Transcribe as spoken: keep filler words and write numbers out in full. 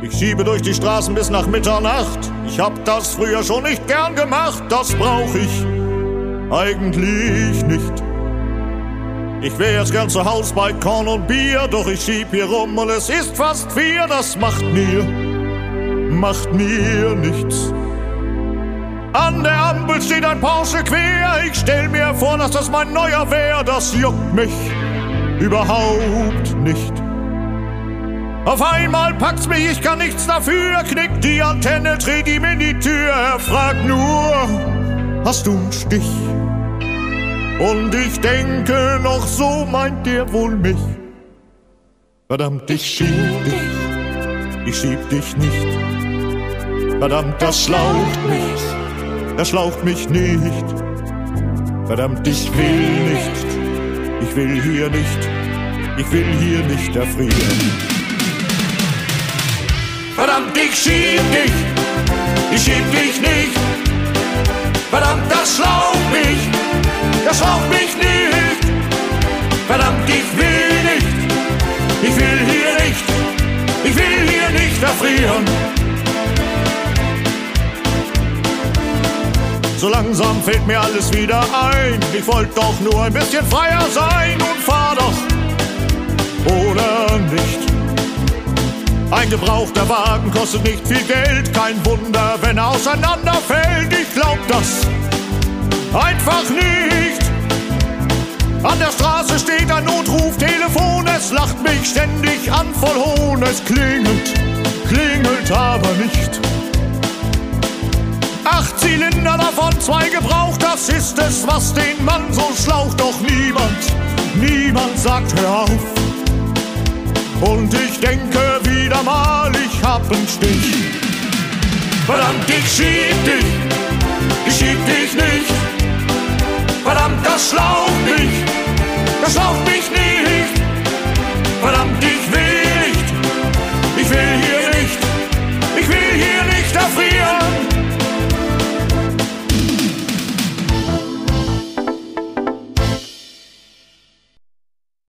Ich schiebe durch die Straßen bis nach Mitternacht. Ich hab das früher schon nicht gern gemacht, das brauch ich eigentlich nicht. Ich wär jetzt gern zu Haus bei Korn und Bier, doch ich schieb hier rum und es ist fast vier. Das macht mir, macht mir nichts. An der Ampel steht ein Porsche quer. Ich stell mir vor, dass das mein neuer wär. Das juckt mich überhaupt nicht. Auf einmal packt's mich, ich kann nichts dafür. Knickt die Antenne, dreht ihm in die Tür. Er fragt nur, hast du einen Stich? Und ich denke noch, so meint der wohl mich. Verdammt, ich schieb dich, ich schieb dich nicht. Verdammt, das schlaucht mich, das schlaucht mich nicht. Verdammt, ich will nicht, ich will hier nicht, ich will hier nicht erfrieren. Verdammt, ich schieb dich, ich schieb dich nicht. Verdammt, das schlaucht mich, das schlaucht mich nicht. Verdammt, ich will nicht, ich will hier nicht, ich will hier nicht erfrieren. So langsam fällt mir alles wieder ein. Ich wollte doch nur ein bisschen freier sein und fahr doch oder nicht. Ein gebrauchter Wagen kostet nicht viel Geld. Kein Wunder, wenn er auseinanderfällt. Ich glaub das einfach nicht. An der Straße steht ein Notruftelefon. Es lacht mich ständig an voll Hohn. Es klingelt, klingelt aber nicht. Acht Zylinder, davon zwei gebraucht. Das ist es, was den Mann so schlaucht. Doch niemand, niemand sagt hör auf. Und ich denke wieder mal, ich hab einen Stich. Verdammt, ich schieb dich, ich schieb dich nicht. Verdammt, das schlaucht mich, das schlaucht mich nicht. Verdammt, ich will nicht, ich will hier nicht, ich will hier nicht erfrieren.